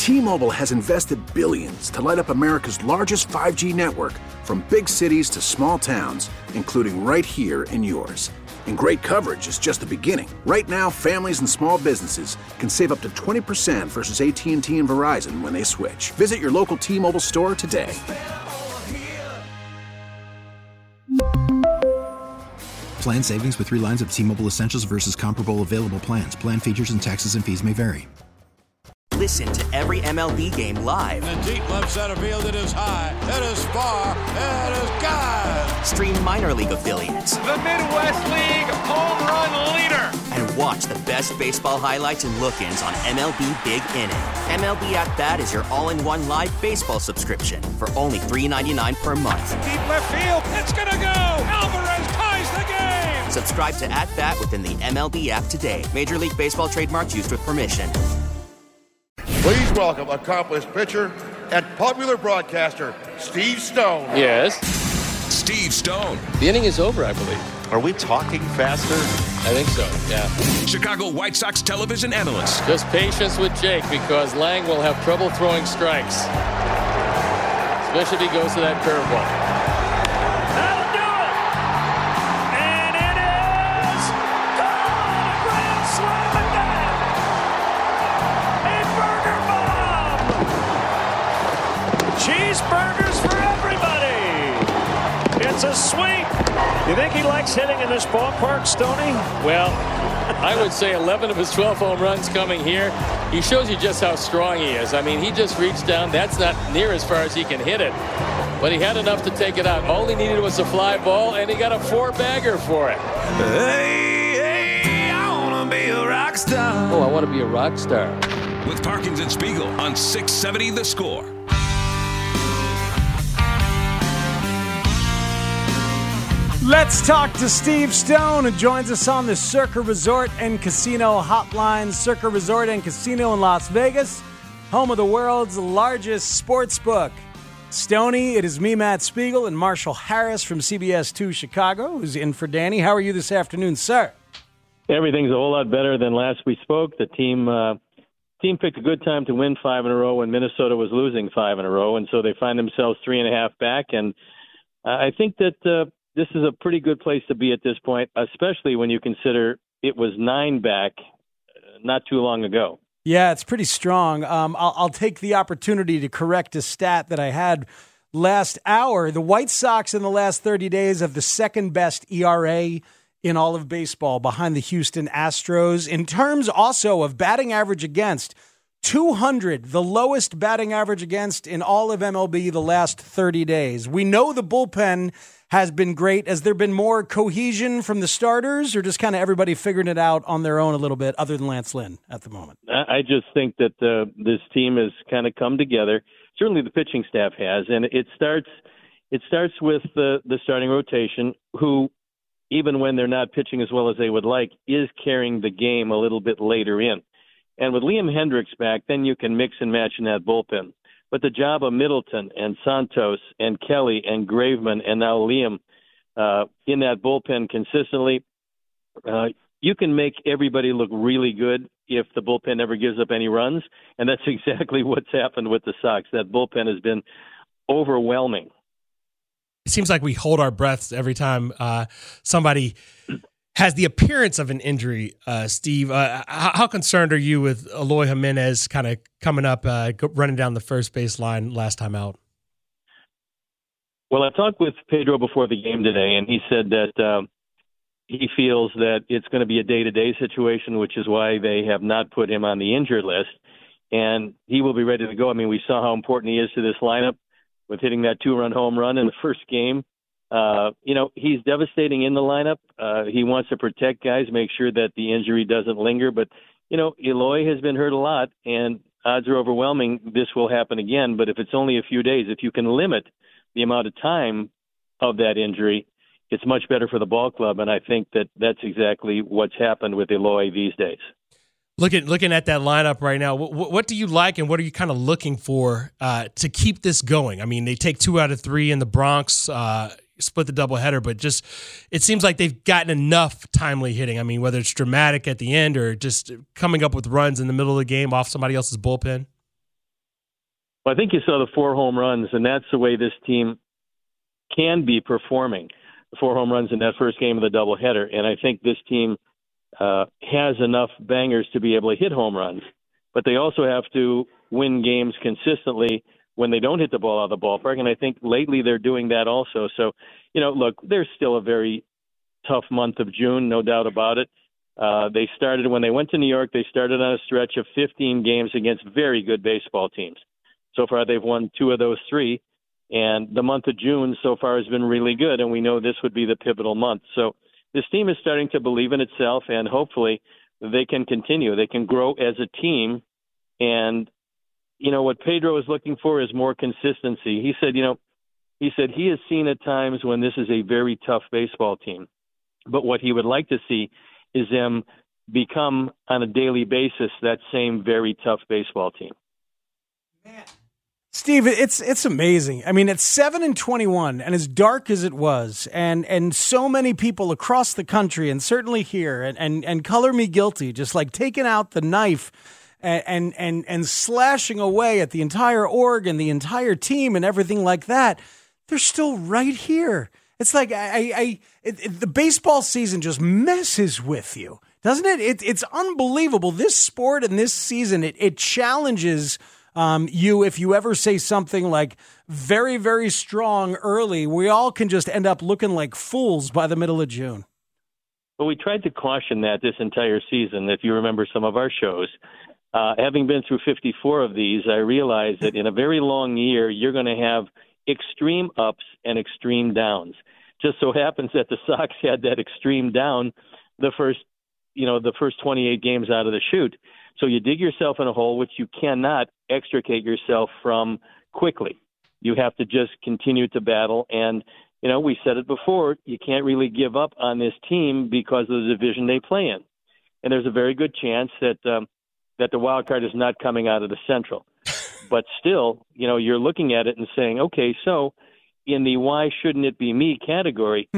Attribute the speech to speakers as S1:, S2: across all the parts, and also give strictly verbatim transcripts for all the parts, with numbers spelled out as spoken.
S1: T-Mobile has invested billions to light up America's largest five G network, from big cities to small towns, including right here in yours. And great coverage is just the beginning. Right now, families and small businesses can save up to twenty percent versus A T and T and Verizon when they switch. Visit your local T-Mobile store today.
S2: Plan savings with three lines of T-Mobile Essentials versus comparable available plans. Plan features and taxes and fees may vary.
S3: Listen to every M L B game live.
S4: In the deep left center field, it is high, it is far, it is gone.
S3: Stream minor league affiliates.
S5: The Midwest League home run leader.
S3: And watch the best baseball highlights and look-ins on M L B Big Inning. M L B At Bat is your all-in-one live baseball subscription for only three dollars and ninety-nine cents per month.
S5: Deep left field, it's gonna go. Alvarez ties the game.
S3: Subscribe to At Bat within the M L B app today. Major League Baseball trademarks used with permission.
S6: Please welcome accomplished pitcher and popular broadcaster, Steve Stone.
S7: Yes.
S8: Steve Stone.
S7: The inning is over, I believe.
S9: Are we talking faster?
S7: I think so, yeah.
S8: Chicago White Sox television analyst.
S7: Just patience with Jake, because Lang will have trouble throwing strikes. Especially if he goes to that curveball.
S5: That'll do it! And it is gone! A grand slam again! A burger bomb! Cheeseburgers for everybody! It's a sweep! You think he likes hitting in this ballpark, Stoney?
S7: Well, I would say eleven of his twelve home runs coming here. He shows you just how strong he is. I mean, he just reached down. That's not near as far as he can hit it. But he had enough to take it out. All he needed was a fly ball, and he got a four-bagger for it.
S5: Hey, hey, I want to be a rock star.
S7: Oh, I want to be a rock star.
S8: With Parkins and Spiegel on six seventy The Score.
S10: Let's talk to Steve Stone, who joins us on the Circa Resort and Casino Hotline. Circa Resort and Casino in Las Vegas, home of the world's largest sports book. Stoney, it is me, Matt Spiegel, and Marshall Harris from C B S two Chicago, who's in for Danny. How are you this afternoon, sir?
S11: Everything's a whole lot better than last we spoke. The team uh, team picked a good time to win five in a row when Minnesota was losing five in a row, and so they find themselves three and a half back. And uh, I think that uh, this is a pretty good place to be at this point, especially when you consider it was nine back not too long ago.
S10: Yeah, it's pretty strong. Um, I'll, I'll take the opportunity to correct a stat that I had last hour. The White Sox in the last thirty days have the second best E R A in all of baseball, behind the Houston Astros. In terms also of batting average against, two hundred, the lowest batting average against in all of M L B the last thirty days. We know the bullpen has been great. Has there been more cohesion from the starters, or just kind of everybody figuring it out on their own a little bit, other than Lance Lynn at the moment?
S11: I just think that uh, this team has kind of come together. Certainly the pitching staff has, and it starts it starts with the, the starting rotation, who, even when they're not pitching as well as they would like, is carrying the game a little bit later in. And with Liam Hendricks back, then you can mix and match in that bullpen. But the job of Middleton and Santos and Kelly and Graveman and now Liam uh, in that bullpen consistently, uh, you can make everybody look really good if the bullpen never gives up any runs. And that's exactly what's happened with the Sox. That bullpen has been overwhelming.
S12: It seems like we hold our breaths every time uh, somebody has the appearance of an injury, uh, Steve. Uh, how, how concerned are you with Eloy Jimenez kind of coming up, uh, running down the first base line last time out?
S11: Well, I talked with Pedro before the game today, and he said that um, he feels that it's going to be a day-to-day situation, which is why they have not put him on the injured list, and he will be ready to go. I mean, we saw how important he is to this lineup with hitting that two-run home run in the first game. Uh, you know, he's devastating in the lineup. Uh, he wants to protect guys, make sure that the injury doesn't linger. But, you know, Eloy has been hurt a lot, and odds are overwhelming this will happen again. But if it's only a few days, if you can limit the amount of time of that injury, it's much better for the ball club. And I think that that's exactly what's happened with Eloy these days.
S12: Looking looking at that lineup right now, what, what do you like and what are you kind of looking for uh, to keep this going? I mean, they take two out of three in the Bronx, uh, split the doubleheader, but just it seems like they've gotten enough timely hitting. I mean, whether it's dramatic at the end or just coming up with runs in the middle of the game off somebody else's bullpen.
S11: Well, I think you saw the four home runs, and that's the way this team can be performing. The four home runs in that first game of the doubleheader, and I think this team uh, has enough bangers to be able to hit home runs. But they also have to win games consistently when they don't hit the ball out of the ballpark, and I think lately they're doing that also. So, you know, look, there's still a very tough month of June, no doubt about it. Uh, they started, when they went to New York, they started on a stretch of fifteen games against very good baseball teams. So far, they've won two of those three, and the month of June so far has been really good, and we know this would be the pivotal month. So this team is starting to believe in itself, and hopefully they can continue. They can grow as a team, and, you know, what Pedro is looking for is more consistency. He said, you know, he said he has seen at times when this is a very tough baseball team, but what he would like to see is them become on a daily basis that same very tough baseball team.
S10: Man. Steve, it's it's amazing. I mean, it's seven and twenty-one, and as dark as it was, and and so many people across the country, and certainly here, and and, and color me guilty, just like taking out the knife and, and and and slashing away at the entire org and the entire team and everything like that. They're still right here. It's like I, I it, it, the baseball season just messes with you, doesn't it? it it's unbelievable. This sport and this season, it it challenges. Um, you, if you ever say something like very, very strong early, we all can just end up looking like fools by the middle of June.
S11: Well, we tried to caution that this entire season, if you remember some of our shows. Uh, having been through fifty-four of these, I realized that in a very long year, you're going to have extreme ups and extreme downs. Just so happens that the Sox had that extreme down the first, you know, the first twenty-eight games out of the chute. So you dig yourself in a hole which you cannot extricate yourself from quickly. You have to just continue to battle. And, you know, we said it before, you can't really give up on this team because of the division they play in. And there's a very good chance that um, that the wild card is not coming out of the Central. But still, you know, you're looking at it and saying, okay, so in the why shouldn't it be me category,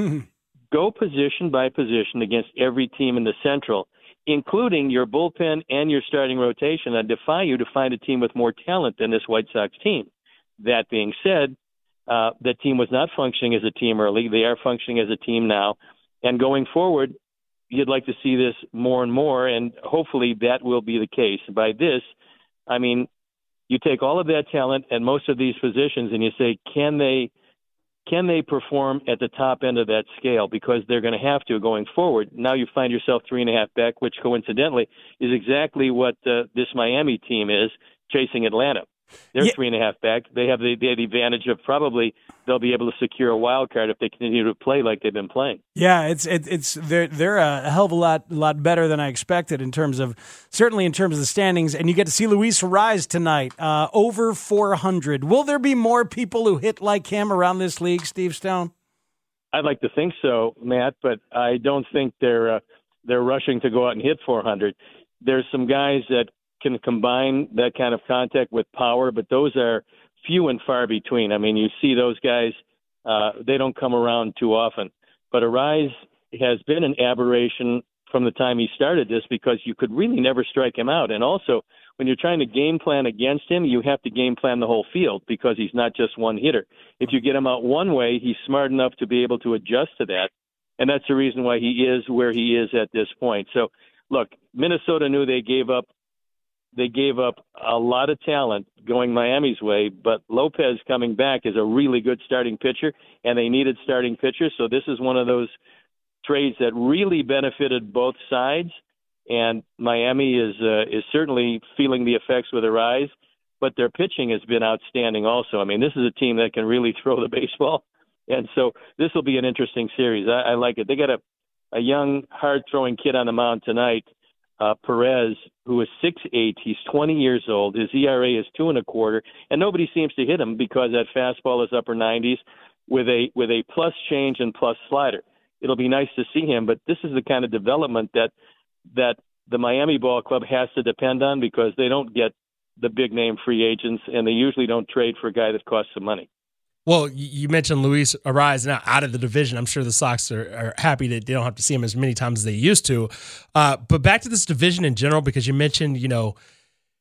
S11: go position by position against every team in the Central, including your bullpen and your starting rotation. I defy you to find a team with more talent than this White Sox team. That being said, uh, the team was not functioning as a team early. They are functioning as a team now. And going forward, you'd like to see this more and more, and hopefully that will be the case. By this, I mean, you take all of that talent and most of these positions and you say, can they Can they perform at the top end of that scale? Because they're going to have to going forward. Now you find yourself three and a half back, which coincidentally is exactly what uh, this Miami team is chasing Atlanta. They're yeah. three and a half back. They have the, they have the advantage of probably they'll be able to secure a wild card if they continue to play like they've been playing.
S10: Yeah, it's it, it's they're they're a hell of a lot lot better than I expected in terms of certainly in terms of the standings. And you get to see Luis Arraez tonight, uh, over four hundred. Will there be more people who hit like him around this league, Steve Stone?
S11: I'd like to think so, Matt, but I don't think they're uh, they're rushing to go out and hit four hundred. There's some guys that can combine that kind of contact with power, but those are few and far between. I mean, you see those guys, uh, they don't come around too often. But Arraez has been an aberration from the time he started this because you could really never strike him out. And also, when you're trying to game plan against him, you have to game plan the whole field because he's not just one hitter. If you get him out one way, he's smart enough to be able to adjust to that. And that's the reason why he is where he is at this point. So, look, Minnesota knew they gave up They gave up a lot of talent going Miami's way, but Lopez coming back is a really good starting pitcher, and they needed starting pitchers. So this is one of those trades that really benefited both sides, and Miami is uh, is certainly feeling the effects with Arraez, but their pitching has been outstanding also. I mean, this is a team that can really throw the baseball, and so this will be an interesting series. I, I like it. They got a, a young, hard-throwing kid on the mound tonight, Uh, Perez, who is six eight, he's twenty years old. His E R A is two and a quarter, and nobody seems to hit him because that fastball is upper nineties with a with a plus change and plus slider. It'll be nice to see him, but this is the kind of development that that the Miami Ball Club has to depend on because they don't get the big name free agents, and they usually don't trade for a guy that costs some money.
S12: Well, you mentioned Luis Arraez now out of the division. I'm sure the Sox are, are happy that they don't have to see him as many times as they used to. Uh, but back to this division in general, because you mentioned, you know,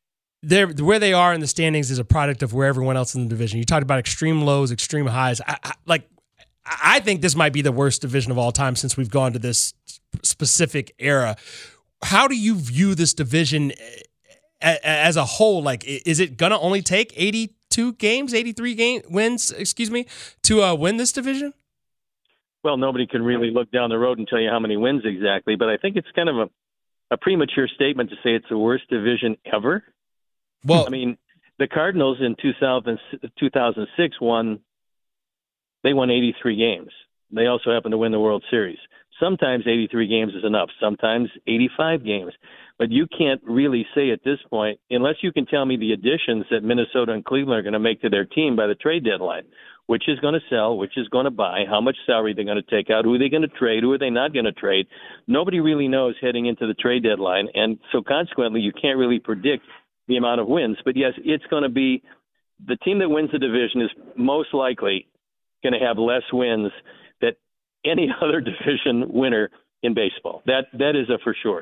S12: they're where they are in the standings is a product of where everyone else in the division. You talked about extreme lows, extreme highs. I, I, like, I think this might be the worst division of all time since we've gone to this specific era. How do you view this division as a whole? Like, is it gonna only take eighty-two games, eighty-three game wins, excuse me, to uh, win this division?
S11: Well, nobody can really look down the road and tell you how many wins exactly, but I think it's kind of a, a premature statement to say it's the worst division ever. Well, I mean, the Cardinals in two thousand, two thousand six won, they won eighty-three games. They also happened to win the World Series. Sometimes eighty-three games is enough, sometimes eighty-five games. But you can't really say at this point, unless you can tell me the additions that Minnesota and Cleveland are going to make to their team by the trade deadline, which is going to sell, which is going to buy, how much salary they're going to take out, who are they going to trade, who are they not going to trade. Nobody really knows heading into the trade deadline, and so consequently you can't really predict the amount of wins. But yes, it's going to be the team that wins the division is most likely going to have less wins than any other division winner in baseball. That that is a for sure.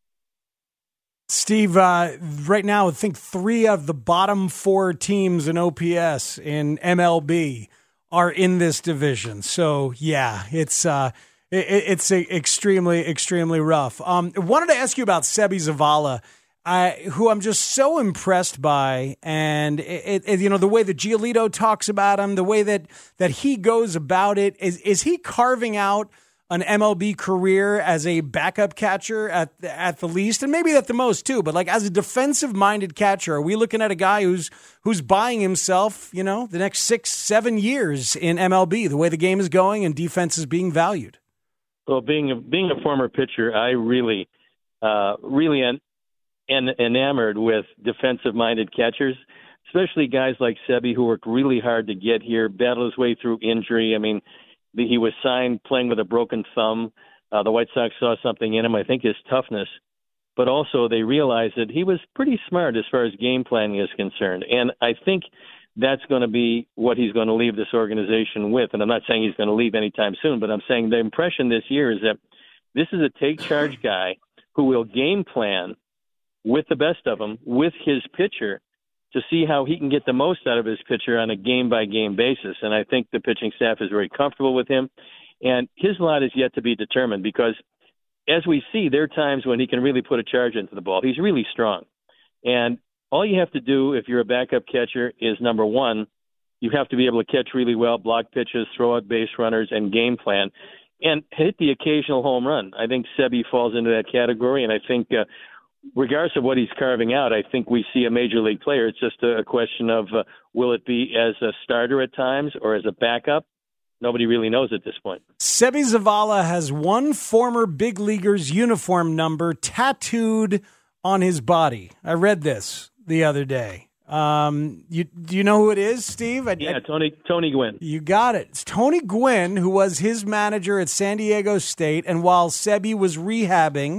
S10: Steve, uh, right now I think three of the bottom four teams in O P S in M L B are in this division. So yeah, it's uh, it, it's a extremely extremely rough. Um, I wanted to ask you about Seby Zavala. I, who I'm just so impressed by, and it, it, you know the way that Giolito talks about him, the way that that he goes about it. Is is he carving out an M L B career as a backup catcher at at the least, and maybe at the most too? But like as a defensive-minded catcher, are we looking at a guy who's who's buying himself, you know, the next six, seven years in M L B, the way the game is going and defense is being valued?
S11: Well, being a, being a former pitcher, I really, uh, really. An, and enamored with defensive-minded catchers, especially guys like Seby who worked really hard to get here, battled his way through injury. I mean, the, he was signed playing with a broken thumb. Uh, the White Sox saw something in him, I think his toughness, but also they realized that he was pretty smart as far as game planning is concerned. And I think that's going to be what he's going to leave this organization with. And I'm not saying he's going to leave anytime soon, but I'm saying the impression this year is that this is a take-charge guy who will game plan with the best of them, with his pitcher, to see how he can get the most out of his pitcher on a game-by-game basis. And I think the pitching staff is very comfortable with him. And his lot is yet to be determined because, as we see, there are times when he can really put a charge into the ball. He's really strong. And all you have to do if you're a backup catcher is, number one, you have to be able to catch really well, block pitches, throw out base runners, and game plan, and hit the occasional home run. I think Seby falls into that category, and I think uh, regardless of what he's carving out, I think we see a major league player. It's just a question of uh, will it be as a starter at times or as a backup? Nobody really knows at this point.
S10: Seby Zavala has one former big leaguer's uniform number tattooed on his body. I read this the other day. Um, you, do you know who it is, Steve? I,
S11: yeah,
S10: I,
S11: Tony Tony Gwynn.
S10: You got it. It's Tony Gwynn, who was his manager at San Diego State, and while Seby was rehabbing,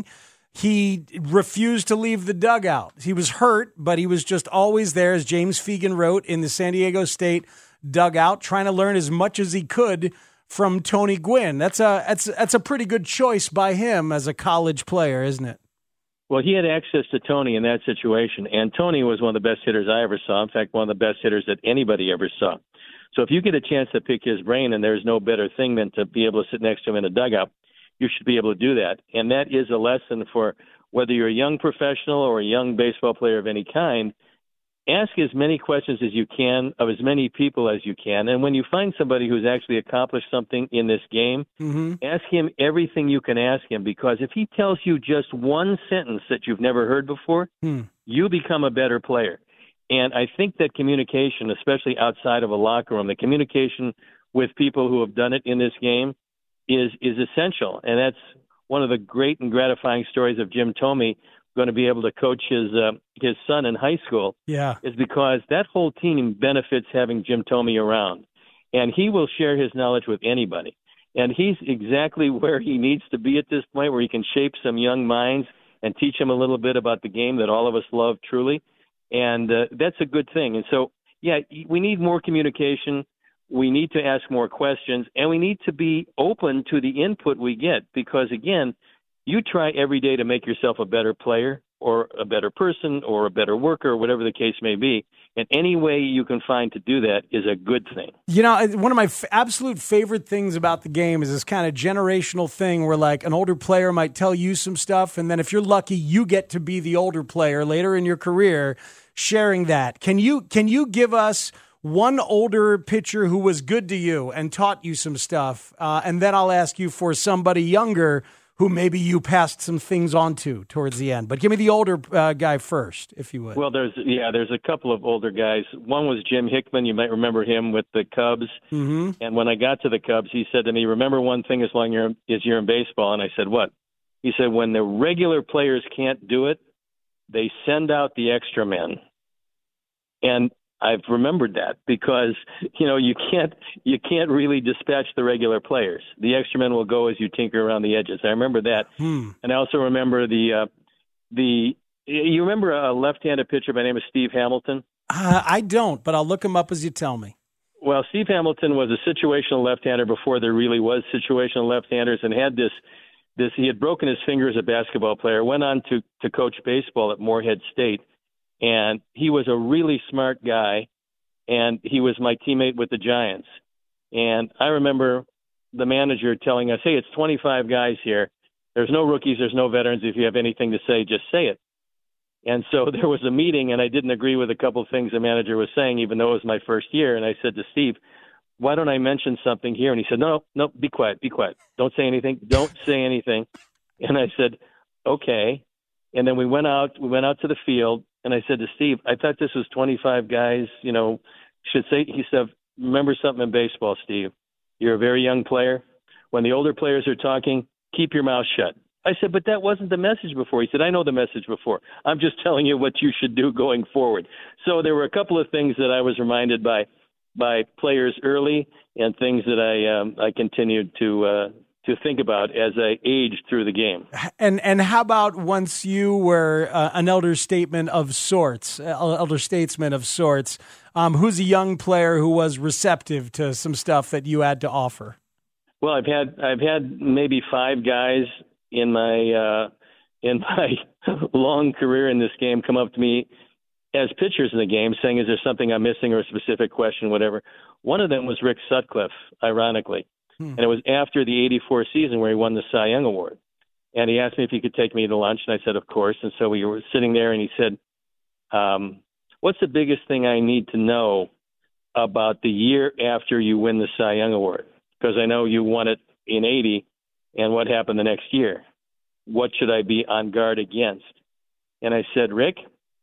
S10: he refused to leave the dugout. He was hurt, but he was just always there, as James Fegan wrote, in the San Diego State dugout, trying to learn as much as he could from Tony Gwynn. That's a that's that's a pretty good choice by him as a college player, isn't it?
S11: Well, he had access to Tony in that situation, and Tony was one of the best hitters I ever saw. In fact, one of the best hitters that anybody ever saw. So if you get a chance to pick his brain, and there's no better thing than to be able to sit next to him in a dugout, you should be able to do that. And that is a lesson for whether you're a young professional or a young baseball player of any kind. Ask as many questions as you can of as many people as you can. And when you find somebody who's actually accomplished something in this game,
S10: mm-hmm.
S11: ask him everything you can ask him, because if he tells you just one sentence that you've never heard before,
S10: hmm.
S11: you become a better player. And I think that communication, especially outside of a locker room, the communication with people who have done it in this game, is is essential. And that's one of the great and gratifying stories of Jim Thome going to be able to coach his uh, his son in high school.
S10: Yeah,
S11: is because that whole team benefits having Jim Thome around. And he will share his knowledge with anybody. And he's exactly where he needs to be at this point, where he can shape some young minds and teach them a little bit about the game that all of us love truly. And uh, that's a good thing. And so, yeah, we need more communication. We need to ask more questions, and we need to be open to the input we get, because, again, you try every day to make yourself a better player or a better person or a better worker, whatever the case may be. And any way you can find to do that is a good thing.
S10: You know, one of my f- absolute favorite things about the game is this kind of generational thing where, like, an older player might tell you some stuff, and then if you're lucky, you get to be the older player later in your career sharing that. Can you can you give us one older pitcher who was good to you and taught you some stuff, uh, and then I'll ask you for somebody younger who maybe you passed some things on to towards the end. But give me the older uh, guy first, if you would.
S11: Well, there's yeah, there's a couple of older guys. One was Jim Hickman. You might remember him with the Cubs.
S10: Mm-hmm.
S11: And when I got to the Cubs, he said to me, remember one thing as long as you're, as you're in baseball? And I said, what? He said, when the regular players can't do it, they send out the extra men. And I've remembered that because, you know, you can't you can't really dispatch the regular players. The extra men will go as you tinker around the edges. I remember that.
S10: Hmm.
S11: And I also remember the uh, the you remember a left-handed pitcher by the name of Steve Hamilton?
S10: Uh, I don't, but I'll look him up as you tell me.
S11: Well, Steve Hamilton was a situational left-hander before there really was situational left-handers, and had this this he had broken his finger as a basketball player, went on to to coach baseball at Morehead State. And he was a really smart guy, and he was my teammate with the Giants. And I remember the manager telling us, hey, it's twenty-five guys here. There's no rookies. There's no veterans. If you have anything to say, just say it. And so there was a meeting, and I didn't agree with a couple of things the manager was saying, even though it was my first year. And I said to Steve, why don't I mention something here? And he said, no, no, be quiet, be quiet. Don't say anything. Don't say anything. And I said, okay. And then we went out, we went out to the field. And I said to Steve, I thought this was twenty-five guys, you know, should say, he said, remember something in baseball, Steve. You're a very young player. When the older players are talking, keep your mouth shut. I said, but that wasn't the message before. He said, I know the message before. I'm just telling you what you should do going forward. So there were a couple of things that I was reminded by by players early and things that I um, I continued to uh, to think about as I aged through the game.
S10: And and how about once you were uh, an elder statesman of sorts, uh, elder statesman of sorts, um, who's a young player who was receptive to some stuff that you had to offer?
S11: Well, I've had I've had maybe five guys in my uh, in my long career in this game come up to me as pitchers in the game saying, is there something I'm missing or a specific question, whatever. One of them was Rick Sutcliffe, ironically. Hmm. And it was after the eighty-four season where he won the Cy Young Award. And he asked me if he could take me to lunch, and I said, of course. And so we were sitting there, and he said, um, what's the biggest thing I need to know about the year after you win the Cy Young Award? Because I know you won it in eighty, and what happened the next year? What should I be on guard against? And I said, Rick,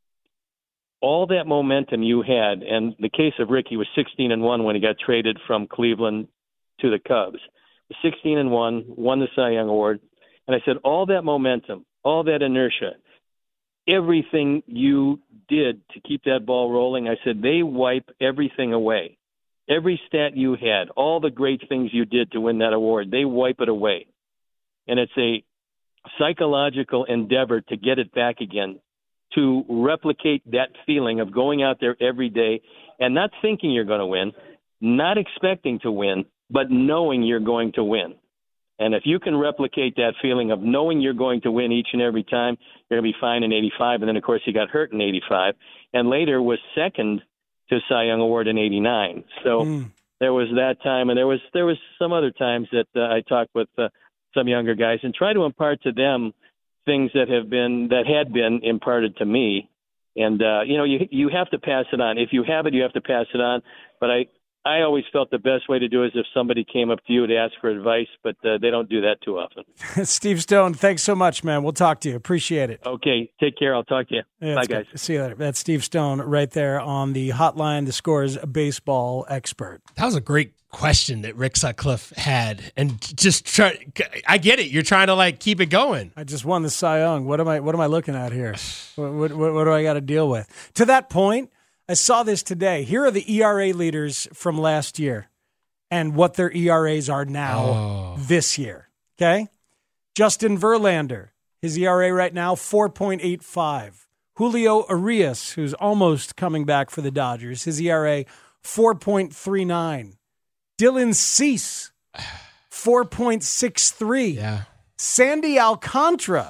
S11: all that momentum you had, and the case of Rick, he was sixteen and one when he got traded from Cleveland to the Cubs. sixteen and one, won the Cy Young Award. And I said, all that momentum, all that inertia, everything you did to keep that ball rolling, I said, they wipe everything away. Every stat you had, all the great things you did to win that award, they wipe it away. And it's a psychological endeavor to get it back again, to replicate that feeling of going out there every day and not thinking you're going to win, not expecting to win, but knowing you're going to win. And if you can replicate that feeling of knowing you're going to win each and every time, you're going to be fine in eighty-five. And then, of course, he got hurt in eighty-five and later was second to Cy Young Award in eighty-nine. So mm. there was that time. And there was there was some other times that uh, I talked with uh, some younger guys and try to impart to them things that have been that had been imparted to me. And, uh, you know, you you have to pass it on. If you have it, you have to pass it on. But I, I always felt the best way to do it is if somebody came up to you to ask for advice, but uh, they don't do that too often.
S10: Steve Stone, thanks so much, man. We'll talk to you. Appreciate it.
S11: Okay, take care. I'll talk to you.
S10: Yeah,
S11: Bye, guys.
S10: Good. See you later. That's Steve Stone right there on the hotline, the Scores baseball expert.
S12: That was a great question that Rick Sutcliffe had, and just try. I get it. You're trying to like keep it going.
S10: I just won the Cy Young. What am I? What am I looking at here? What, what, what, what do I got to deal with? To that point, I saw this today. Here are the E R A leaders from last year and what their E R As are now oh. this year. Okay, Justin Verlander, his E R A right now four point eight five. Julio Urias, who's almost coming back for the Dodgers, his E R A four point three nine. Dylan Cease, four point six three.
S12: Yeah.
S10: Sandy Alcantara,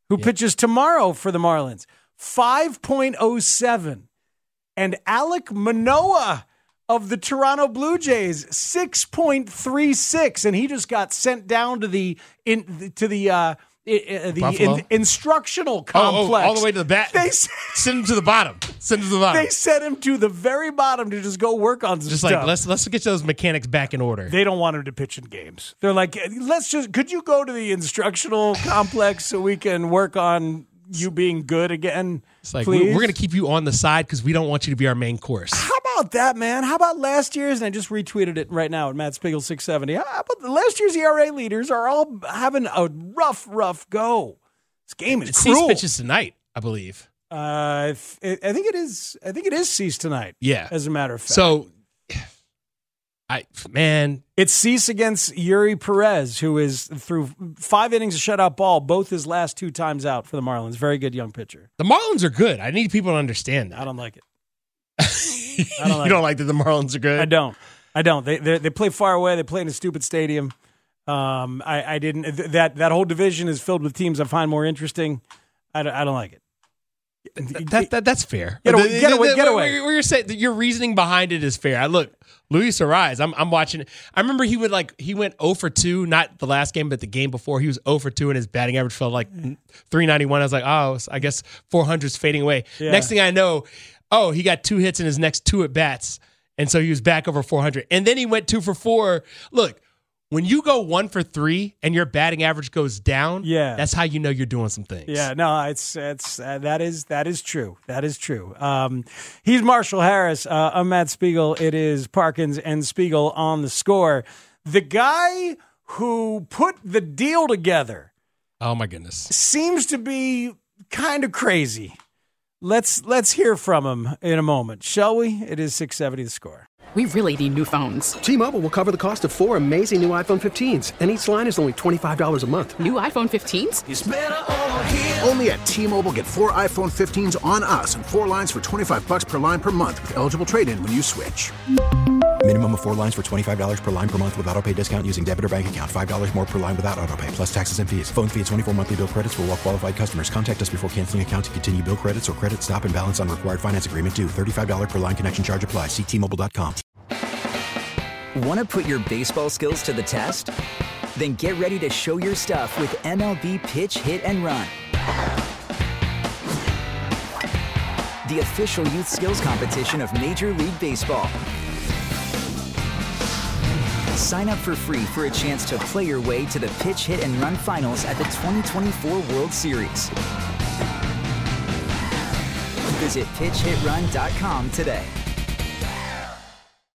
S10: who
S12: yeah.
S10: pitches tomorrow for the Marlins, five point oh seven. And Alek Manoah of the Toronto Blue Jays, six point three six. And he just got sent down to the in to the uh, the in, instructional complex.
S12: Oh, oh, all the way to the bat.
S10: They
S12: send him to the bottom. Send him to the bottom.
S10: They sent him to the very bottom to just go work on some
S12: just
S10: stuff.
S12: Just like, let's let's get those mechanics back in order.
S10: They don't want him to pitch in games. They're like, let's just, could you go to the instructional complex so we can work on you being good again?
S12: It's like,
S10: please?
S12: we're, we're going to keep you on the side because we don't want you to be our main course.
S10: How about that, man? How about last year's? And I just retweeted it right now at Matt Spiegel six seventy. How about the last year's E R A leaders are all having a rough, rough go. This game is
S12: Cease
S10: cruel.
S12: pitches tonight, I believe.
S10: Uh, I think it is. I think it is Cease tonight.
S12: Yeah,
S10: as a matter of fact.
S12: So, I man,
S10: it's Cease against Yuri Perez, who is through five innings of shutout ball, both his last two times out for the Marlins. Very good young pitcher.
S12: The Marlins are good. I need people to understand that.
S10: I don't like it.
S12: I don't like you don't it. like that the Marlins are good?
S10: I don't. I don't. They they play far away. They play in a stupid stadium. Um, I, I didn't. That that whole division is filled with teams I find more interesting. I don't, I don't like it.
S12: That, that that's fair.
S10: Get away. Get away. Get away.
S12: Where you're saying your reasoning behind it is fair. I look, Luis Ariz. I'm I'm watching. I remember he would like he went oh for two, not the last game, but the game before. He was oh for two, and his batting average felt like three ninety-one. I was like, oh, I guess four hundred's fading away. Yeah. Next thing I know, oh, he got two hits in his next two at bats, and so he was back over four hundred. And then he went two for four. Look. When you go one for three and your batting average goes down,
S10: yeah.
S12: that's how you know you're doing some things.
S10: Yeah, no, it's it's uh, that is that is true. That is true. Um, he's Marshall Harris. Uh, I'm Matt Spiegel. It is Parkins and Spiegel on the score. The guy who put the deal together.
S12: Oh my goodness,
S10: seems to be kind of crazy. Let's let's hear from him in a moment, shall we? It is six seventy The Score.
S9: We really need new phones.
S13: T-Mobile will cover the cost of four amazing new iPhone fifteens, and each line is only twenty-five dollars a month.
S9: New iPhone fifteens?
S1: It's better over here. Only at T-Mobile, get four iPhone fifteens on us and four lines for twenty-five bucks per line per month with eligible trade-in when you switch.
S2: Minimum of four lines for twenty-five dollars per line per month with auto-pay discount using debit or bank account. five dollars more per line without auto-pay, plus taxes and fees. Phone fee at twenty-four monthly bill credits for well-qualified customers. Contact us before canceling account to continue bill credits or credit stop and balance on required finance agreement due. thirty-five dollars per line connection charge applies. See T Mobile dot com.
S14: Want to put your baseball skills to the test? Then get ready to show your stuff with M L B Pitch, Hit, and Run. The official youth skills competition of Major League Baseball. Sign up for free for a chance to play your way to the Pitch, Hit, and Run finals at the twenty twenty-four World Series. Visit pitch hit run dot com today.